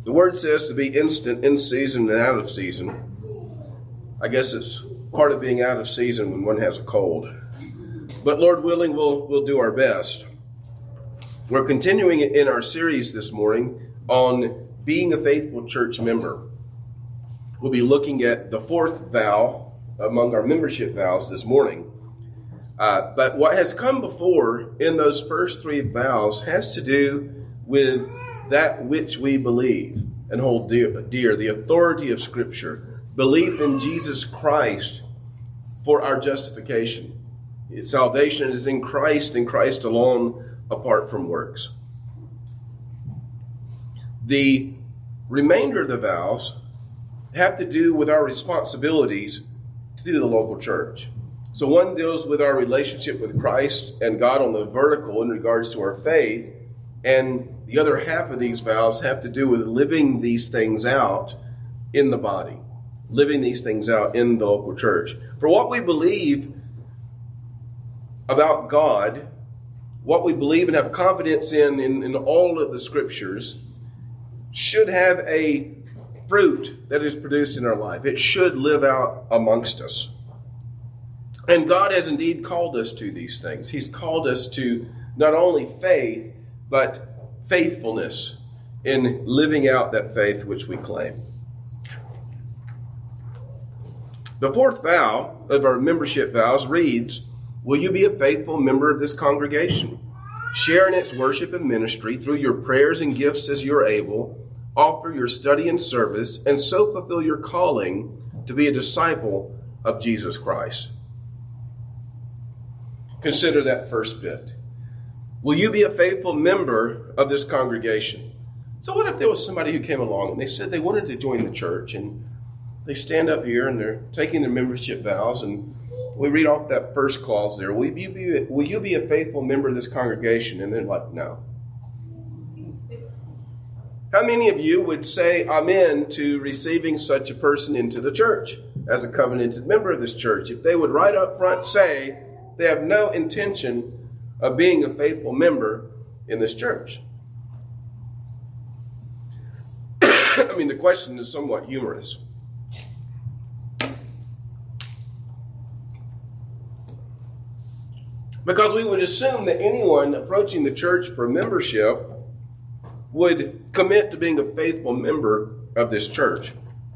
The word says to be instant, in season and out of season. I guess it's part of being out of season when one has a cold. But Lord willing, we'll do our best. We're continuing in our series this morning on being a faithful church member. We'll be looking at the fourth vow among our membership vows this morning. But what has come before in those first three vows has to do with that which we believe and hold dear, the authority of Scripture, belief in Jesus Christ for our justification. Salvation is in Christ and Christ alone, apart from works. The remainder of the vows have to do with our responsibilities to the local church. So one deals with our relationship with Christ and God on the vertical in regards to our faith, and the other half of these vows have to do with living these things out in the body, living these things out in the local church. For what we believe about God, what we believe and have confidence in all of the Scriptures, should have a fruit that is produced in our life. It should live out amongst us. And God has indeed called us to these things. He's called us to not only faith, but faithfulness in living out that faith which we claim. The fourth vow of our membership vows reads, "Will you be a faithful member of this congregation? Share in its worship and ministry through your prayers and gifts as you're able. Offer your study and service, and so fulfill your calling to be a disciple of Jesus Christ." Consider that first bit. Will you be a faithful member of this congregation? So what if there was somebody who came along and they said they wanted to join the church, and they stand up here and they're taking their membership vows, and we read off that first clause there. Will you be a faithful member of this congregation? And they're like, no. How many of you would say amen to receiving such a person into the church as a covenanted member of this church? If they would right up front say they have no intention of being a faithful member in this church. I mean, the question is somewhat humorous. Because we would assume that anyone approaching the church for membership would commit to being a faithful member of this church.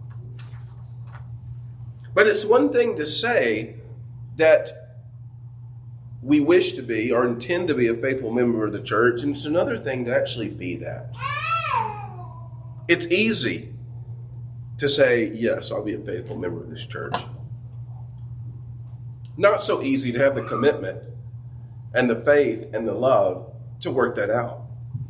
But it's one thing to say that we wish to be or intend to be a faithful member of the church, and it's another thing to actually be that. It's easy to say, yes, I'll be a faithful member of this church. Not so easy to have the commitment and the faith and the love to work that out.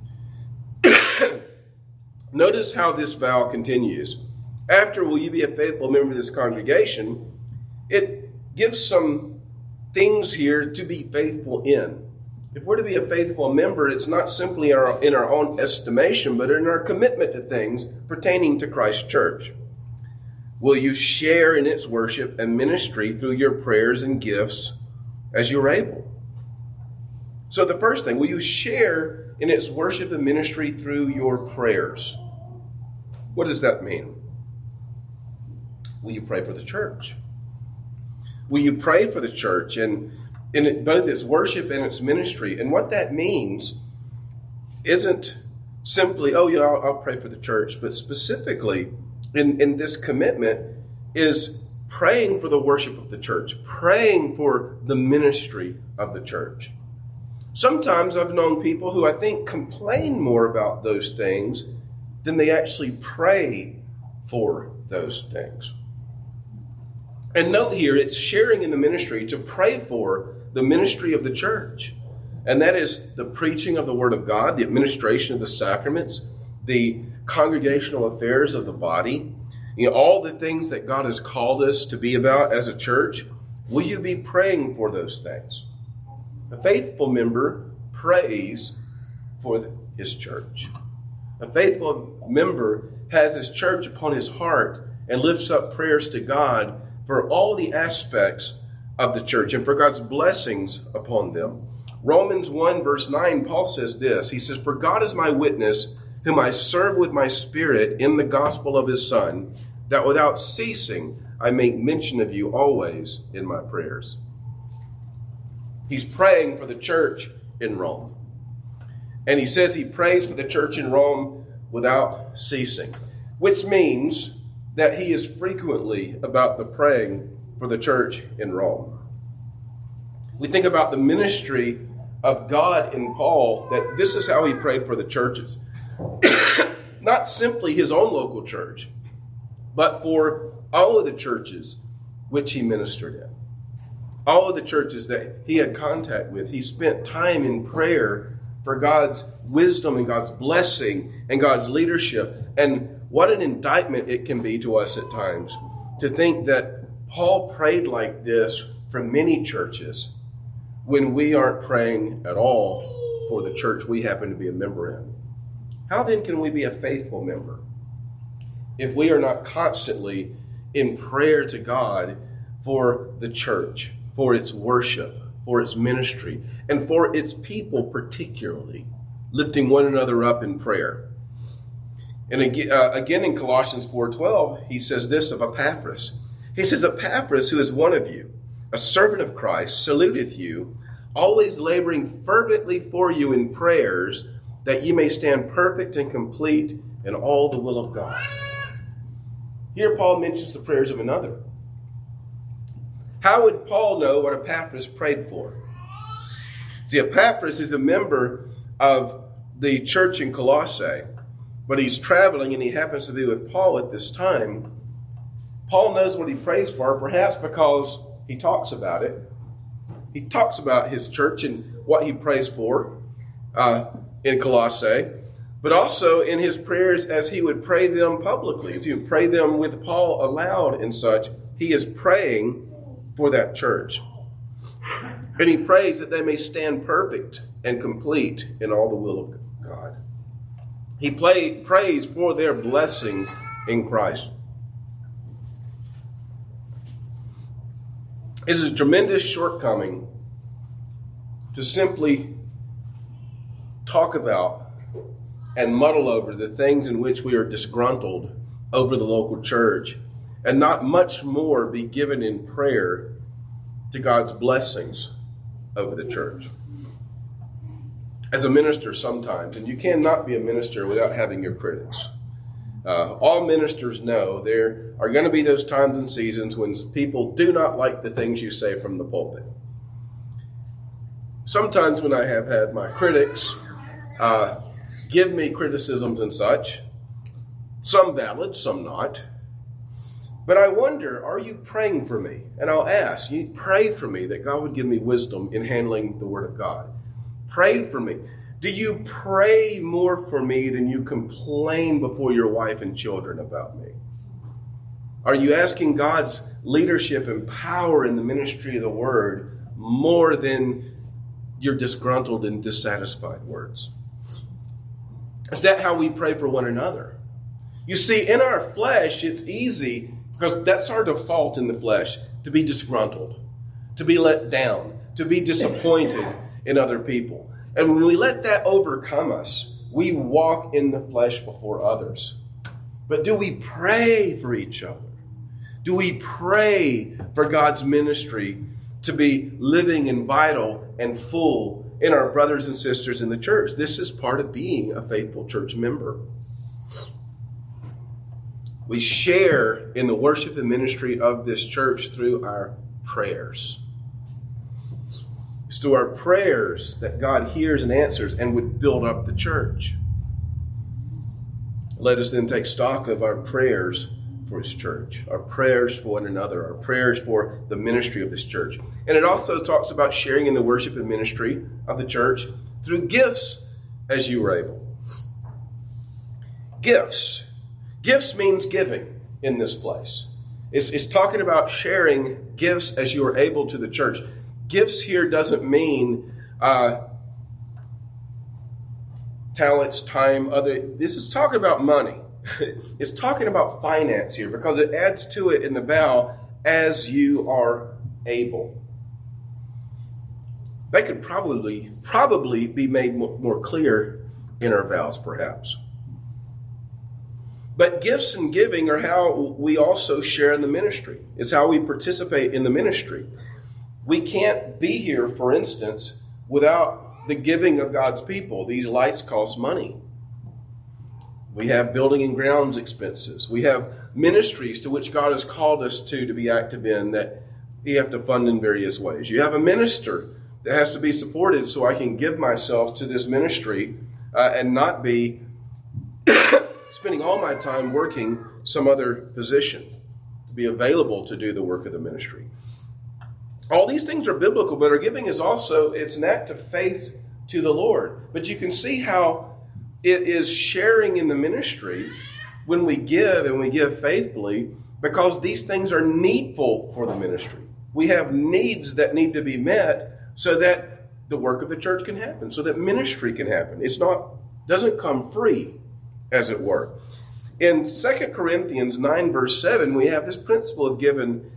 Notice how this vow continues. After will you be a faithful member of this congregation, it gives some things here to be faithful in. If we're to be a faithful member, it's not simply in our own estimation, but in our commitment to things pertaining to Christ's church. Will you share in its worship and ministry through your prayers and gifts as you're able? So the first thing, will you share in its worship and ministry through your prayers? What does that mean? Will you pray for the church? Will you pray for the church and in both its worship and its ministry? And what that means isn't simply, oh yeah, I'll pray for the church, but specifically in this commitment is praying for the worship of the church, praying for the ministry of the church. Sometimes I've known people who I think complain more about those things than they actually pray for those things. And note here, it's sharing in the ministry to pray for the ministry of the church. And that is the preaching of the Word of God, the administration of the sacraments, the congregational affairs of the body, all the things that God has called us to be about as a church. Will you be praying for those things? A faithful member prays for his church. A faithful member has his church upon his heart and lifts up prayers to God for all the aspects of the church and for God's blessings upon them. Romans 1 verse 9, Paul says this. He says, "For God is my witness whom I serve with my spirit in the gospel of his Son, that without ceasing I make mention of you always in my prayers. He's praying for the church in Rome. And he says he prays for the church in Rome without ceasing, which means that he is frequently about the praying for the church in Rome. We think about the ministry of God in Paul, that this is how he prayed for the churches. Not simply his own local church, but for all of the churches which he ministered in. All of the churches that he had contact with, he spent time in prayer for God's wisdom and God's blessing and God's leadership. And what an indictment it can be to us at times to think that Paul prayed like this for many churches when we aren't praying at all for the church we happen to be a member in. How then can we be a faithful member if we are not constantly in prayer to God for the church, for its worship, for its ministry, and for its people particularly, lifting one another up in prayer? And again in Colossians 4:12, he says this of Epaphras. He says, Epaphras, who is one of you, a servant of Christ, saluteth you, always laboring fervently for you in prayers, that ye may stand perfect and complete in all the will of God. Here Paul mentions the prayers of another. How would Paul know what Epaphras prayed for? See, Epaphras is a member of the church in Colossae, but he's traveling and he happens to be with Paul at this time. Paul knows what he prays for, perhaps because he talks about it. He talks about his church and what he prays for in Colossae, but also in his prayers as he would pray them publicly, as he would pray them with Paul aloud and such. He is praying for that church. And he prays that they may stand perfect and complete in all the will of God. He prays for their blessings in Christ. It is a tremendous shortcoming to simply talk about and muddle over the things in which we are disgruntled over the local church and not much more be given in prayer to God's blessings over the church. As a minister sometimes, and you cannot be a minister without having your critics. All ministers know there are going to be those times and seasons when people do not like the things you say from the pulpit. Sometimes when I have had my critics give me criticisms and such, some valid, some not, but I wonder, are you praying for me? And I'll ask, you pray for me that God would give me wisdom in handling the Word of God. Pray for me. Do you pray more for me than you complain before your wife and children about me? Are you asking God's leadership and power in the ministry of the Word more than your disgruntled and dissatisfied words? Is that how we pray for one another? You see, in our flesh, it's easy, because that's our default in the flesh, to be disgruntled, to be let down, to be disappointed in other people. And when we let that overcome us, we walk in the flesh before others. But do we pray for each other? Do we pray for God's ministry to be living and vital and full in our brothers and sisters in the church? This is part of being a faithful church member. We share in the worship and ministry of this church through our prayers. It's through our prayers that God hears and answers and would build up the church. Let us then take stock of our prayers for His church, our prayers for one another, our prayers for the ministry of this church. And it also talks about sharing in the worship and ministry of the church through gifts as you are able. Gifts. Gifts means giving in this place. It's talking about sharing gifts as you are able to the church. Gifts here doesn't mean talents, time, other. This is talking about money. It's talking about finance here because it adds to it in the vow, as you are able. That could probably be made more clear in our vows, perhaps. But gifts and giving are how we also share in the ministry. It's how we participate in the ministry. We can't be here, for instance, without the giving of God's people. These lights cost money. We have building and grounds expenses. We have ministries to which God has called us to be active in that we have to fund in various ways. You have a minister that has to be supported so I can give myself to this ministry and not be spending all my time working some other position, to be available to do the work of the ministry. All these things are biblical, but our giving is also, it's an act of faith to the Lord. But you can see how it is sharing in the ministry when we give and we give faithfully, because these things are needful for the ministry. We have needs that need to be met so that the work of the church can happen, so that ministry can happen. Doesn't come free, as it were. In 2 Corinthians 9, verse 7, we have this principle of giving.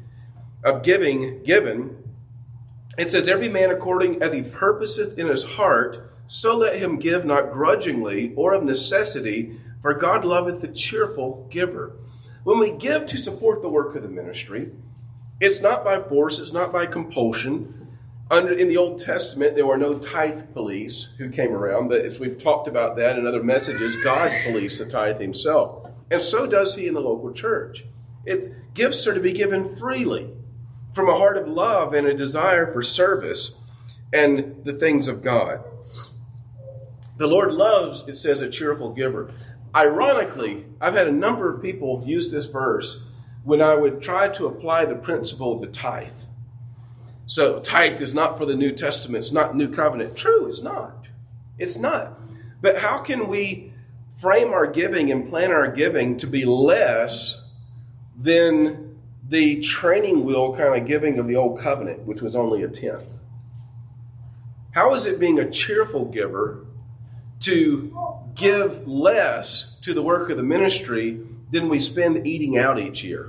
It says, every man according as he purposeth in his heart, so let him give, not grudgingly or of necessity, for God loveth a cheerful giver. When we give to support the work of the ministry, it's not by force, it's not by compulsion. In the Old Testament, there were no tithe police who came around, but as we've talked about that in other messages, God policed the tithe himself. And so does he in the local church. Gifts are to be given freely from a heart of love and a desire for service and the things of God. The Lord loves, it says, a cheerful giver. Ironically, I've had a number of people use this verse when I would try to apply the principle of the tithe. So tithe is not for the New Testament. It's not New Covenant. True, it's not. It's not. But how can we frame our giving and plan our giving to be less than the training wheel kind of giving of the Old Covenant, which was only a tenth? How is it being a cheerful giver to give less to the work of the ministry than we spend eating out each year?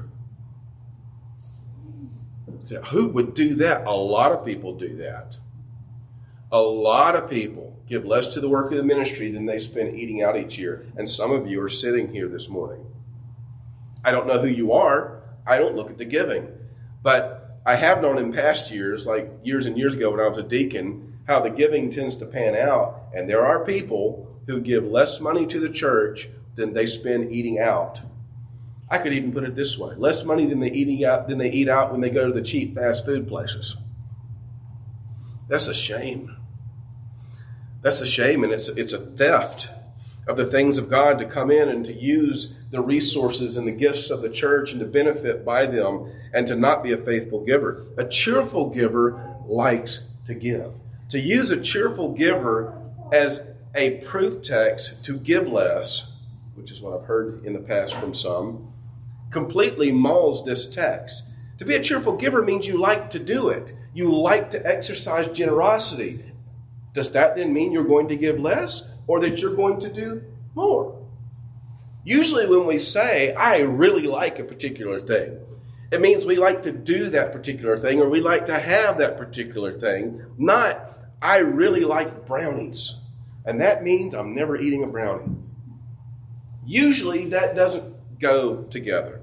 So who would do that? A lot of people do that. A lot of people give less to the work of the ministry than they spend eating out each year. And some of you are sitting here this morning. I don't know who you are. I don't look at the giving. But I have known in past years, like years and years ago when I was a deacon, how the giving tends to pan out. And there are people who give less money to the church than they spend eating out. I could even put it this way: less money than they eat out when they go to the cheap fast food places. That's a shame. That's a shame, and it's a theft of the things of God to come in and to use the resources and the gifts of the church and to benefit by them and to not be a faithful giver. A cheerful giver likes to give. To use a cheerful giver as a proof text to give less, which is what I've heard in the past from some, completely mauls this text. To be a cheerful giver means you like to do it. You like to exercise generosity. Does that then mean you're going to give less or that you're going to do more? Usually when we say, I really like a particular thing, it means we like to do that particular thing or we like to have that particular thing, not I really like brownies. And that means I'm never eating a brownie. Usually that doesn't go together.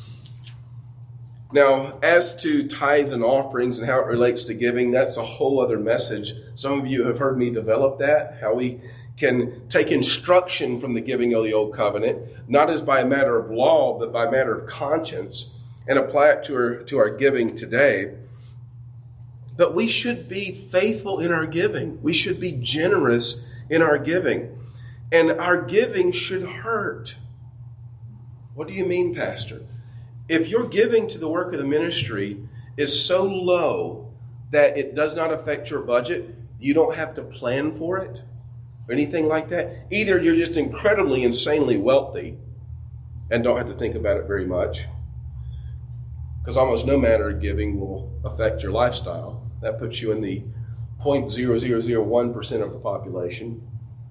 Now, as to tithes and offerings and how it relates to giving, that's a whole other message. Some of you have heard me develop that, how we can take instruction from the giving of the Old Covenant, not as by a matter of law, but by a matter of conscience, and apply it to our giving today. But we should be faithful in our giving. We should be generous in our giving. And our giving should hurt. What do you mean, Pastor? If your giving to the work of the ministry is so low that it does not affect your budget, you don't have to plan for it or anything like that. Either you're just incredibly, insanely wealthy and don't have to think about it very much, because almost no matter of giving will affect your lifestyle. That puts you in the 0.0001% of the population.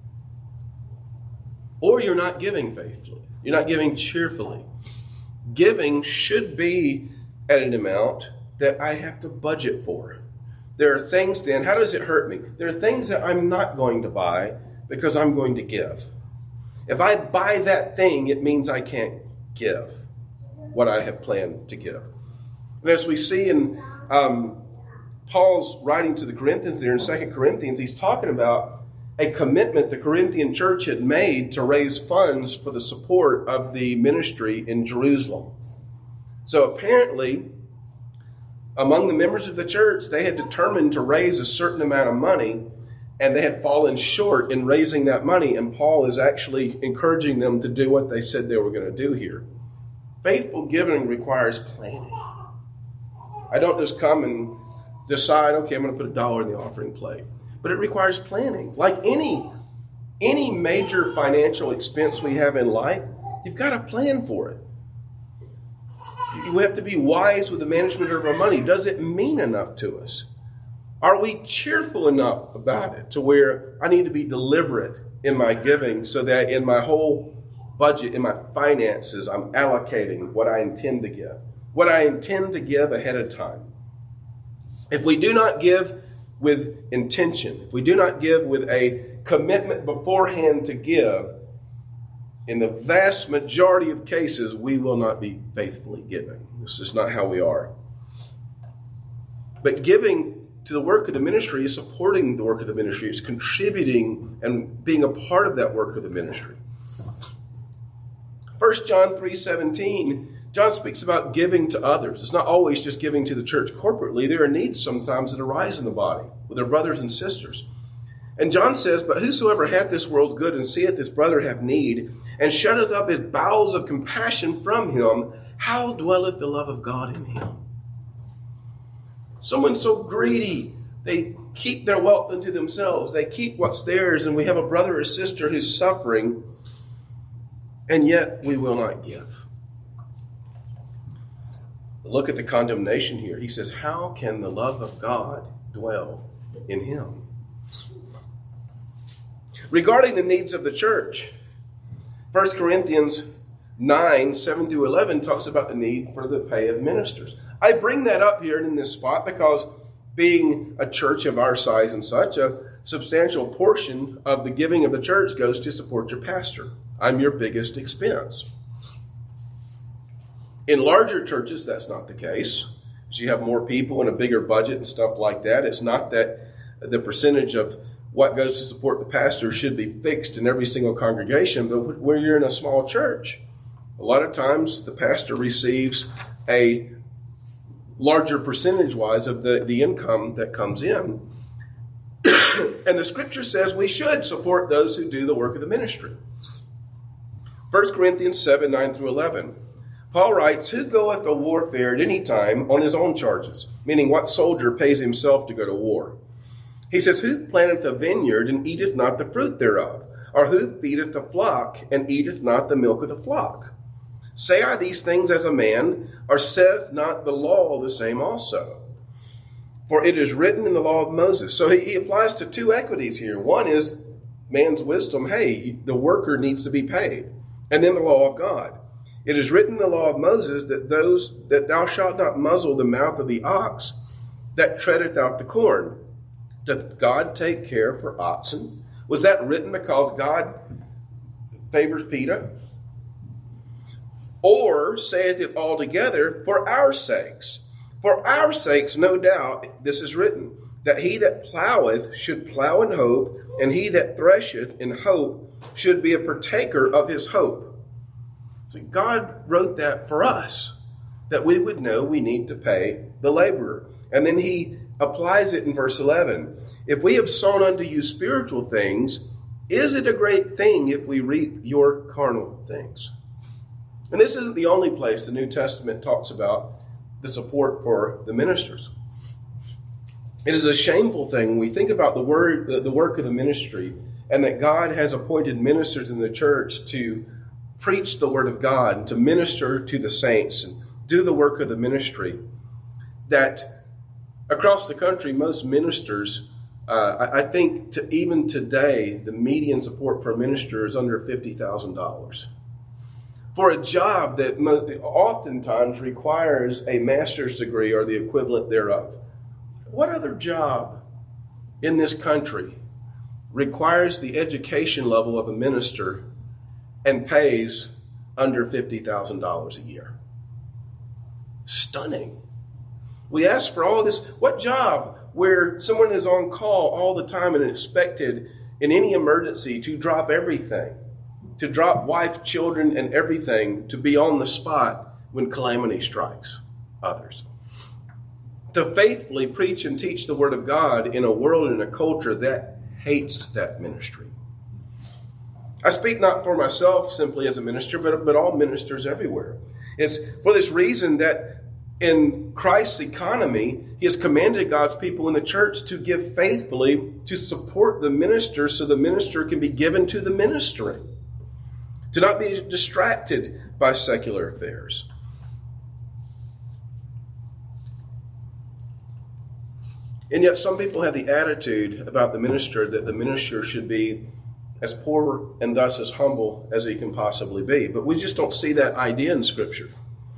Or you're not giving faithfully. You're not giving cheerfully. Giving should be at an amount that I have to budget for. There are things then, how does it hurt me? There are things that I'm not going to buy because I'm going to give. If I buy that thing, it means I can't give what I have planned to give. And as we see in Paul's writing to the Corinthians there in 2 Corinthians, he's talking about a commitment the Corinthian church had made to raise funds for the support of the ministry in Jerusalem. So apparently, among the members of the church, they had determined to raise a certain amount of money, and they had fallen short in raising that money, and Paul is actually encouraging them to do what they said they were going to do here. Faithful giving requires planning. I don't just come and decide, okay, I'm going to put $1 in the offering plate. But it requires planning. Like any major financial expense we have in life, you've got to plan for it. We have to be wise with the management of our money. Does it mean enough to us? Are we cheerful enough about it to where I need to be deliberate in my giving so that in my whole budget, in my finances, I'm allocating what I intend to give? What I intend to give ahead of time. If we do not give with intention, if we do not give with a commitment beforehand to give, in the vast majority of cases, we will not be faithfully giving. This is not how we are. But giving to the work of the ministry is supporting the work of the ministry. It's contributing and being a part of that work of the ministry. 1 John 3:17, John speaks about giving to others. It's not always just giving to the church corporately. There are needs sometimes that arise in the body with their brothers and sisters. And John says, but whosoever hath this world's good and seeth his brother have need, and shutteth up his bowels of compassion from him, how dwelleth the love of God in him? Someone so greedy, they keep their wealth unto themselves. They keep what's theirs, and we have a brother or sister who's suffering, and yet we will not give. Look at the condemnation here. He says, how can the love of God dwell in him? Regarding the needs of the church, 1 Corinthians 9:7-11 talks about the need for the pay of ministers. I bring that up here in this spot because being a church of our size and such, a substantial portion of the giving of the church goes to support your pastor. I'm your biggest expense. In larger churches, that's not the case. As you have more people and a bigger budget and stuff like that, it's not that the percentage of what goes to support the pastor should be fixed in every single congregation, but when you're in a small church, a lot of times the pastor receives a larger percentage-wise of the income that comes in. And the scripture says we should support those who do the work of the ministry. 1 Corinthians 7:9-11. Paul writes, who goeth to warfare at any time on his own charges? Meaning, what soldier pays himself to go to war? He says, who planteth a vineyard and eateth not the fruit thereof? Or who feedeth the flock and eateth not the milk of the flock? Say I these things as a man, or saith not the law the same also? For it is written in the law of Moses. So he applies to two equities here. One is man's wisdom. Hey, the worker needs to be paid. And then the law of God. It is written in the law of Moses that thou shalt not muzzle the mouth of the ox that treadeth out the corn. Doth God take care for oxen? Was that written because God favors PETA? Or saith it altogether for our sakes? For our sakes, no doubt, this is written, that he that ploweth should plow in hope, and he that thresheth in hope should be a partaker of his hope. So God wrote that for us, that we would know we need to pay the laborer. And then he applies it in verse 11. If we have sown unto you spiritual things, is it a great thing if we reap your carnal things? And this isn't the only place the New Testament talks about the support for the ministers. It is a shameful thing when we think about the work of the ministry, and that God has appointed ministers in the church to preach the word of God, to minister to the saints and do the work of the ministry, that across the country, most ministers, I think even today, the median support for a minister is under $50,000. For a job that oftentimes requires a master's degree or the equivalent thereof. What other job in this country requires the education level of a minister and pays under $50,000 a year. Stunning. We ask for all this. What job where someone is on call all the time and expected in any emergency to drop everything, to drop wife, children, and everything, to be on the spot when calamity strikes others? To faithfully preach and teach the Word of God in a world and a culture that hates that ministry. I speak not for myself simply as a minister, but all ministers everywhere. It's for this reason that in Christ's economy, He has commanded God's people in the church to give faithfully to support the minister so the minister can be given to the ministering. To not be distracted by secular affairs. And yet some people have the attitude about the minister that the minister should be as poor and thus as humble as he can possibly be. But we just don't see that idea in Scripture.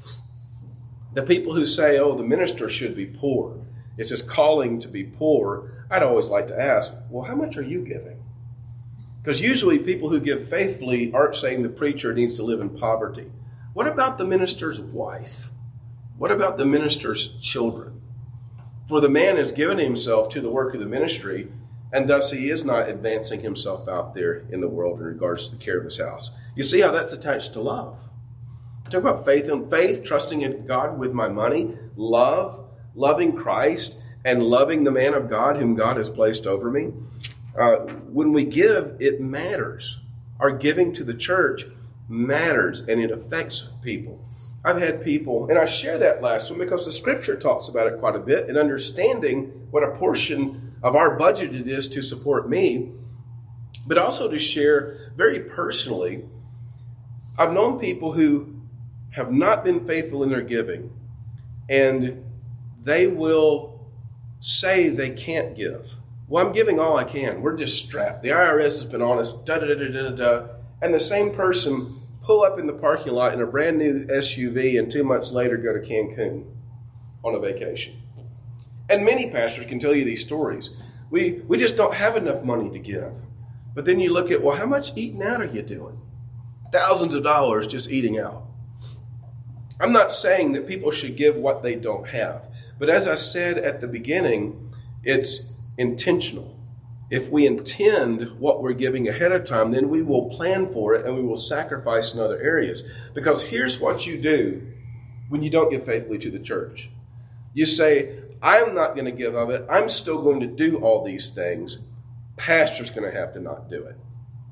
The people who say, oh, the minister should be poor, it's his calling to be poor, I'd always like to ask, well, how much are you giving? Because usually people who give faithfully aren't saying the preacher needs to live in poverty. What about the minister's wife? What about the minister's children? For the man has given himself to the work of the ministry, and thus he is not advancing himself out there in the world in regards to the care of his house. You see how that's attached to love. Talk about faith and faith, trusting in God with my money, love, loving Christ, and loving the man of God whom God has placed over me. When we give, it matters. Our giving to the church matters, and it affects people. I've had people, and I share that last one because the Scripture talks about it quite a bit, and understanding what a portion of our budget it is to support me, but also to share very personally. I've known people who have not been faithful in their giving, and they will say they can't give. Well, I'm giving all I can. We're just strapped. The IRS has been on us, and the same person pull up in the parking lot in a brand new SUV and 2 months later go to Cancun on a vacation. And many pastors can tell you these stories. We just don't have enough money to give. But then you look at, well, how much eating out are you doing? Thousands of dollars just eating out. I'm not saying that people should give what they don't have. But as I said at the beginning, it's intentional. If we intend what we're giving ahead of time, then we will plan for it and we will sacrifice in other areas. Because here's what you do when you don't give faithfully to the church. You say, I'm not going to give of it. I'm still going to do all these things. Pastor's going to have to not do it.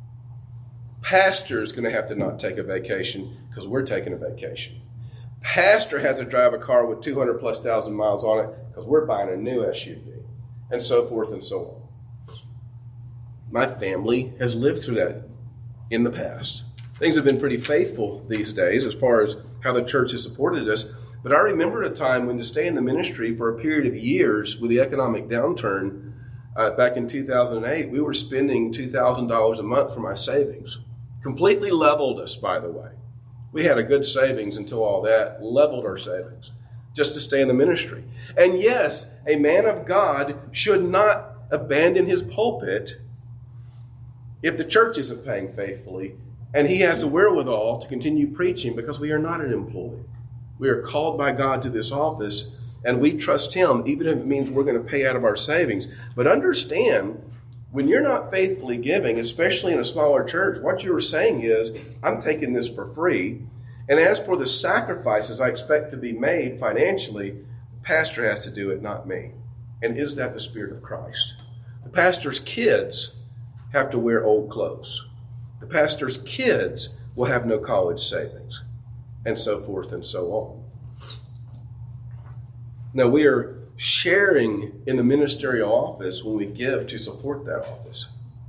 Pastor's going to have to not take a vacation because we're taking a vacation. Pastor has to drive a car with 200 plus thousand miles on it because we're buying a new SUV, and so forth and so on. My family has lived through that in the past. Things have been pretty faithful these days as far as how the church has supported us. But I remember a time when to stay in the ministry for a period of years with the economic downturn back in 2008, we were spending $2,000 a month for my savings. Completely leveled us, by the way. We had a good savings until all that, leveled our savings just to stay in the ministry. And yes, a man of God should not abandon his pulpit if the church isn't paying faithfully, and he has the wherewithal to continue preaching, because we are not an employee. We are called by God to this office, and we trust Him, even if it means we're going to pay out of our savings. But understand, when you're not faithfully giving, especially in a smaller church, what you're saying is, I'm taking this for free. And as for the sacrifices I expect to be made financially, the pastor has to do it, not me. And is that the Spirit of Christ? The pastor's kids have to wear old clothes. The pastor's kids will have no college savings, and so forth and so on. Now, we are sharing in the ministerial office when we give to support that office.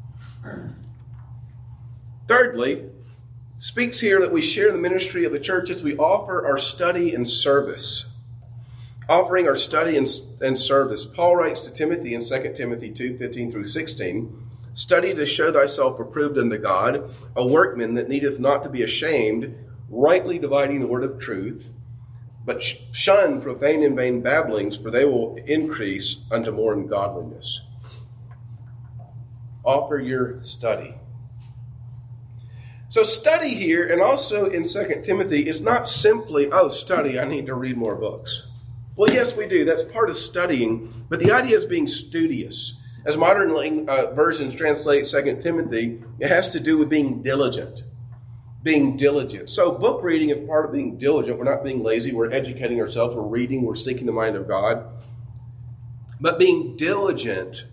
Thirdly, speaks here that we share the ministry of the church as we offer our study and service. Offering our study and service. Paul writes to Timothy in 2 Timothy 2:15 through 16, study to show thyself approved unto God, a workman that needeth not to be ashamed, rightly dividing the word of truth, but shun profane and vain babblings, for they will increase unto more ungodliness. Offer your study. So study here, and also in 2 Timothy, is not simply, study, I need to read more books. Well, yes, we do. That's part of studying. But the idea is being studious. As modern versions translate 2 Timothy, it has to do with being diligent. Being diligent. So book reading is part of being diligent. We're not being lazy. We're educating ourselves. We're reading. We're seeking the mind of God. But being diligent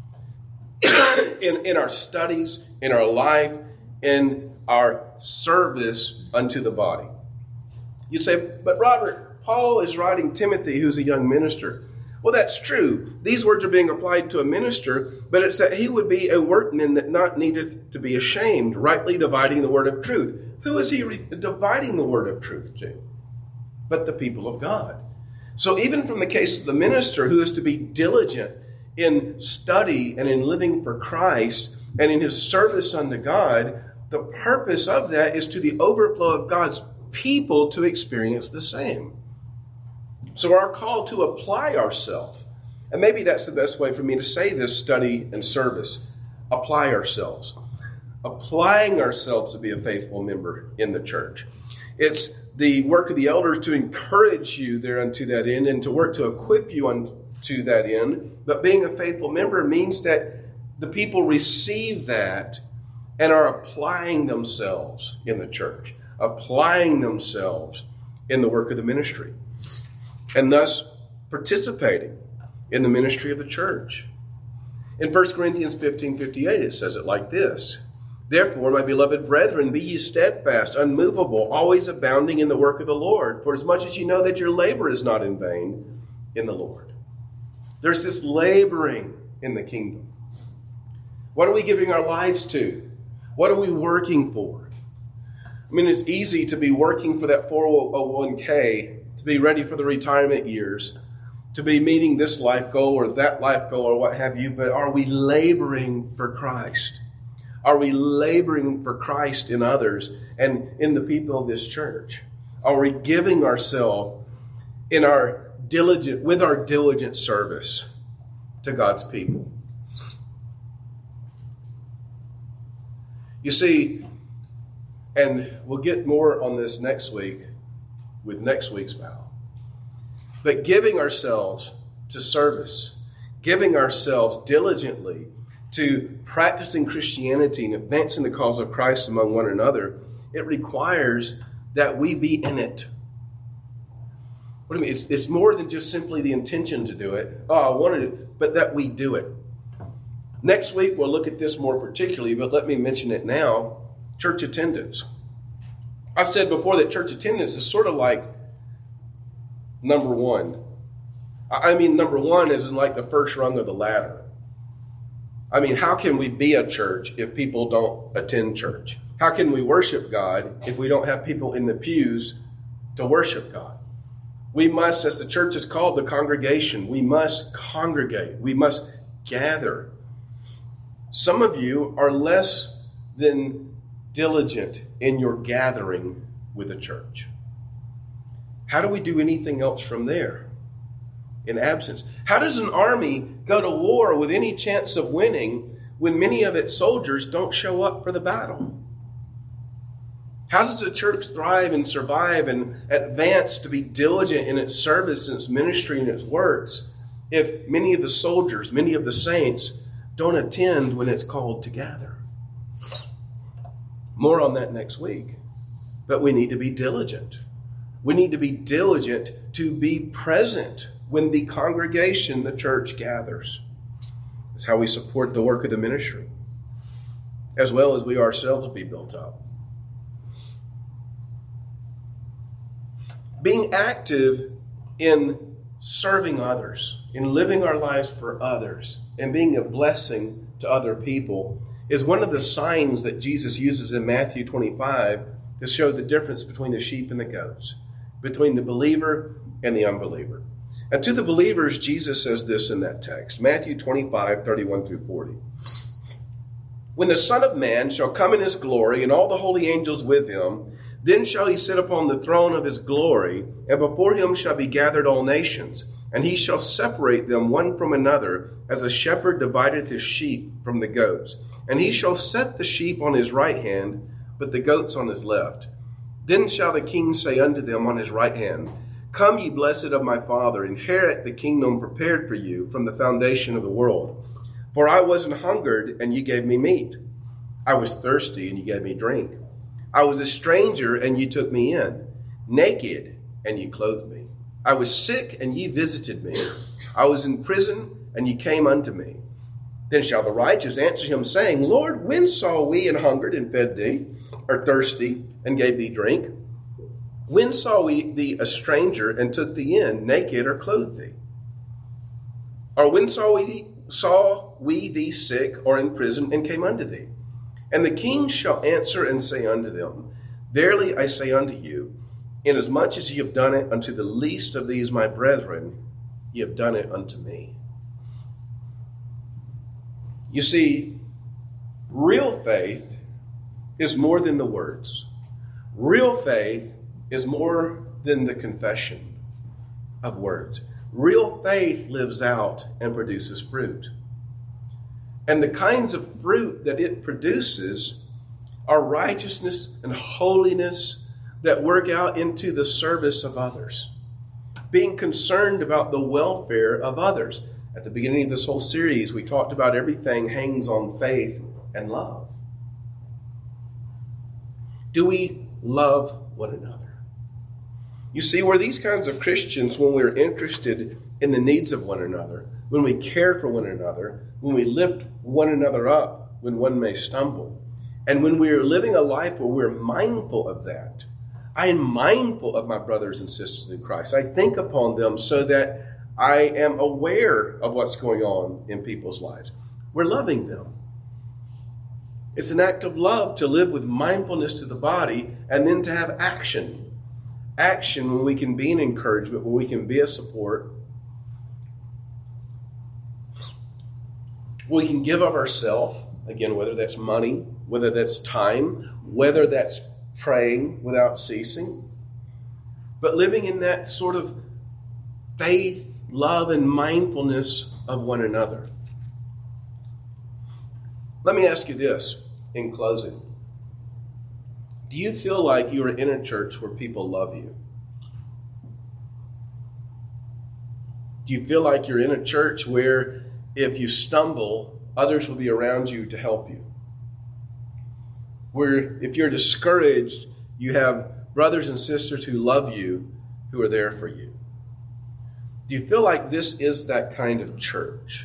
in our studies, in our life, in our service unto the body. You'd say, but Robert, Paul is writing Timothy, who's a young minister. Well, that's true. These words are being applied to a minister, but it's that he would be a workman that not needeth to be ashamed, rightly dividing the word of truth. Who is he dividing the word of truth to? But the people of God. So even from the case of the minister who is to be diligent in study and in living for Christ and in his service unto God, the purpose of that is to the overflow of God's people to experience the same. So our call to apply ourselves, and maybe that's the best way for me to say this, study and service, apply ourselves. Applying ourselves to be a faithful member in the church. It's the work of the elders to encourage you there unto that end and to work to equip you unto that end. But being a faithful member means that the people receive that and are applying themselves in the church, applying themselves in the work of the ministry, and thus participating in the ministry of the church. In 1 Corinthians 15:58, it says it like this: Therefore, my beloved brethren, be ye steadfast, unmovable, always abounding in the work of the Lord, for as much as you know that your labor is not in vain in the Lord. There's this laboring in the kingdom. What are we giving our lives to? What are we working for? I mean, it's easy to be working for that 401k, to be ready for the retirement years, to be meeting this life goal or that life goal or what have you, but are we laboring for Christ? Are we laboring for Christ in others and in the people of this church? Are we giving ourselves with our diligent service to God's people? You see, and we'll get more on this next week with next week's vow, but giving ourselves to service, giving ourselves diligently to practicing Christianity and advancing the cause of Christ among one another, it requires that we be in it. What do you mean? It's more than just simply the intention to do it. I want to do it, but that we do it. Next week, we'll look at this more particularly, but let me mention it now. Church attendance. I've said before that church attendance is sort of like number one. I mean, number one is in like the first rung of the ladder. I mean, how can we be a church if people don't attend church? How can we worship God if we don't have people in the pews to worship God? We must, as the church is called, the congregation, we must congregate. We must gather. Some of you are less than diligent in your gathering with the church. How do we do anything else from there in absence? How does an army go to war with any chance of winning when many of its soldiers don't show up for the battle? How does the church thrive and survive and advance to be diligent in its service and its ministry and its works if many of the soldiers, many of the saints don't attend when it's called to gather? More on that next week. But we need to be diligent. We need to be diligent to be present when the congregation, the church, gathers. That's how we support the work of the ministry, as well as we ourselves be built up. Being active in serving others, in living our lives for others, and being a blessing to other people is one of the signs that Jesus uses in Matthew 25 to show the difference between the sheep and the goats, between the believer and the unbeliever. And to the believers, Jesus says this in that text, Matthew 25, 31 through 40. When the Son of Man shall come in his glory and all the holy angels with him, then shall he sit upon the throne of his glory, and before him shall be gathered all nations. And he shall separate them one from another, as a shepherd divideth his sheep from the goats. And he shall set the sheep on his right hand, but the goats on his left. Then shall the king say unto them on his right hand, Come, ye blessed of my Father, inherit the kingdom prepared for you from the foundation of the world. For I was an hungered, and ye gave me meat. I was thirsty, and ye gave me drink. I was a stranger, and ye took me in. Naked, and ye clothed me. I was sick, and ye visited me. I was in prison, and ye came unto me. Then shall the righteous answer him, saying, Lord, when saw we an hungered and fed thee, or thirsty and gave thee drink? When saw we thee a stranger and took thee in, naked or clothed thee? Or when saw we thee sick or in prison and came unto thee? And the king shall answer and say unto them, Verily I say unto you, inasmuch as ye have done it unto the least of these my brethren, ye have done it unto me. You see, real faith is more than the words. Real faith is more than the confession of words. Real faith lives out and produces fruit. And the kinds of fruit that it produces are righteousness and holiness that work out into the service of others. Being concerned about the welfare of others. At the beginning of this whole series, we talked about everything hangs on faith and love. Do we love one another? You see, we're these kinds of Christians when we're interested in the needs of one another, when we care for one another, when we lift one another up when one may stumble, and when we're living a life where we're mindful of that. I am mindful of my brothers and sisters in Christ. I think upon them so that I am aware of what's going on in people's lives. We're loving them. It's an act of love to live with mindfulness to the body and then to have action. Action when we can be an encouragement, when we can be a support. We can give of ourselves, again, whether that's money, whether that's time, whether that's praying without ceasing. But living in that sort of faith, love, and mindfulness of one another. Let me ask you this in closing. Do you feel like you are in a church where people love you? Do you feel like you're in a church where if you stumble, others will be around you to help you? Where if you're discouraged, you have brothers and sisters who love you, who are there for you? Do you feel like this is that kind of church?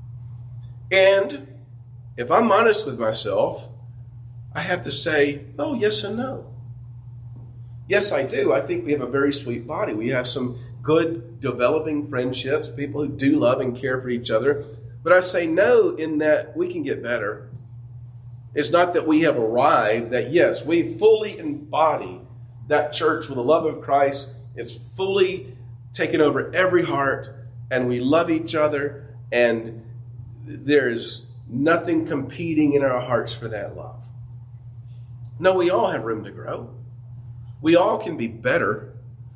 And if I'm honest with myself, I have to say, oh, yes and no. Yes, I do. I think we have a very sweet body. We have some good developing friendships, people who do love and care for each other. But I say no in that we can get better. It's not that we have arrived, that yes, we fully embody that church with the love of Christ. It's fully taken over every heart, and we love each other, and there's nothing competing in our hearts for that love. No, we all have room to grow. We all can be better.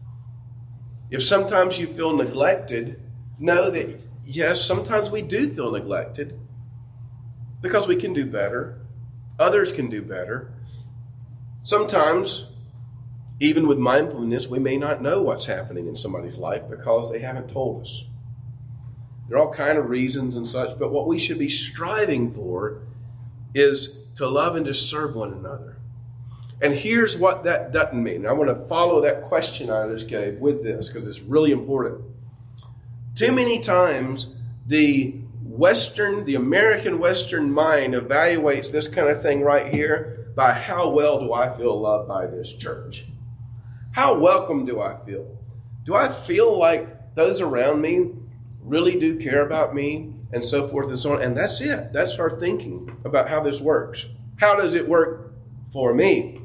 If sometimes you feel neglected, know that, yes, sometimes we do feel neglected because we can do better. Others can do better. Sometimes, even with mindfulness, we may not know what's happening in somebody's life because they haven't told us. There are all kinds of reasons and such, but what we should be striving for is to love and to serve one another. And here's what that doesn't mean. I want to follow that question I just gave with this because it's really important. Too many times the American Western mind evaluates this kind of thing right here by how well do I feel loved by this church? How welcome do I feel? Do I feel like those around me really do care about me and so forth and so on? And that's it. That's our thinking about how this works. How does it work for me?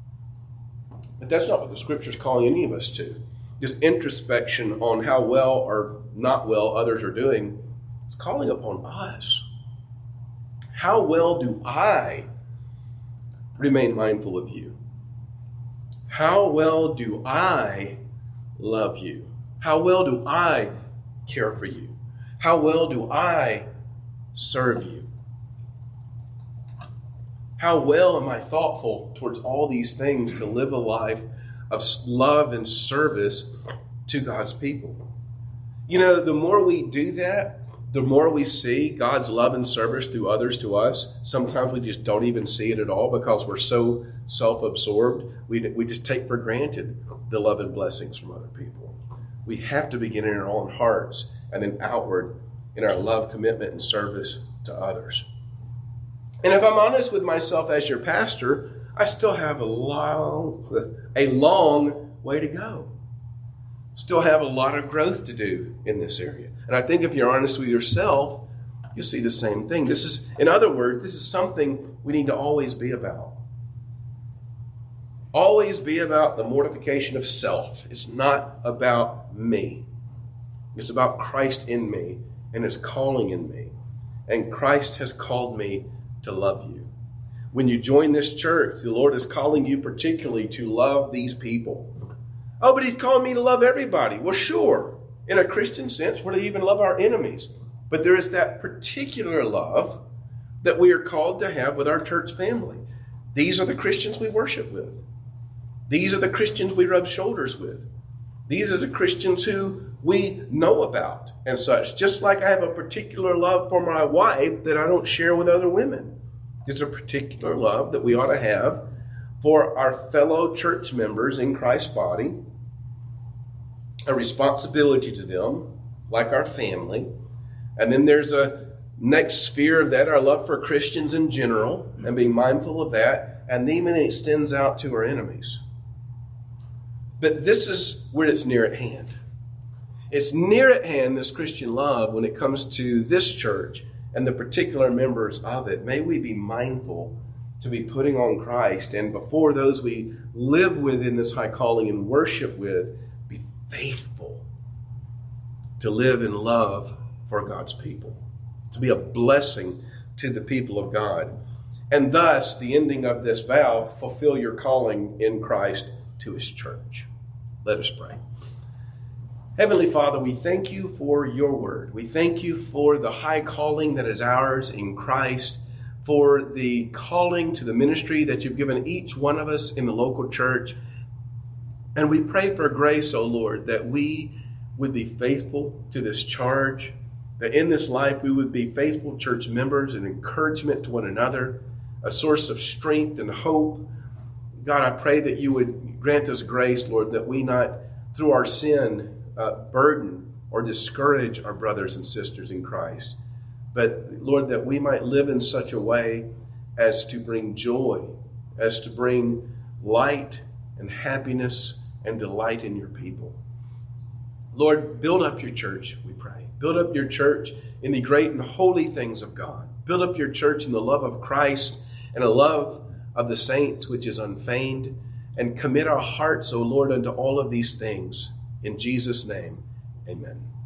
But that's not what the Scripture is calling any of us to. This introspection on how well or not well others are doing. It's calling upon us. How well do I remain mindful of you? How well do I love you? How well do I care for you? How well do I serve you? How well am I thoughtful towards all these things to live a life of love and service to God's people? You know, the more we do that, the more we see God's love and service through others to us. Sometimes we just don't even see it at all because we're so self-absorbed. We just take for granted the love and blessings from other people. We have to begin in our own hearts and then outward in our love, commitment, and service to others. And if I'm honest with myself as your pastor, I still have a long way to go. Still have a lot of growth to do in this area. And I think if you're honest with yourself, you'll see the same thing. In other words, this is something we need to always be about. Always be about the mortification of self. It's not about me. It's about Christ in me and His calling in me. And Christ has called me to love you. When you join this church, the Lord is calling you particularly to love these people. Oh, but He's calling me to love everybody. Well, sure. In a Christian sense, we're to even love our enemies. But there is that particular love that we are called to have with our church family. These are the Christians we worship with. These are the Christians we rub shoulders with. These are the Christians who we know about and such. Just like I have a particular love for my wife that I don't share with other women. There's a particular love that we ought to have for our fellow church members in Christ's body. A responsibility to them, like our family. And then there's a next sphere of that, our love for Christians in general, and being mindful of that. And even it extends out to our enemies. But this is where it's near at hand. It's near at hand, this Christian love, when it comes to this church and the particular members of it. May we be mindful to be putting on Christ, and before those we live with in this high calling and worship with, be faithful to live in love for God's people, to be a blessing to the people of God. And thus, the ending of this vow, fulfill your calling in Christ to His church. Let us pray. Heavenly Father, we thank you for your word. We thank you for the high calling that is ours in Christ, for the calling to the ministry that you've given each one of us in the local church. And we pray for grace, O Lord, that we would be faithful to this charge, that in this life we would be faithful church members and encouragement to one another, a source of strength and hope. God, I pray that you would grant us grace, Lord, that we not, through our sin, burden or discourage our brothers and sisters in Christ. But, Lord, that we might live in such a way as to bring joy, as to bring light and happiness and delight in your people. Lord, build up your church, we pray. Build up your church in the great and holy things of God. Build up your church in the love of Christ and a love of the saints which is unfeigned. And commit our hearts, O Lord, unto all of these things. In Jesus' name, amen.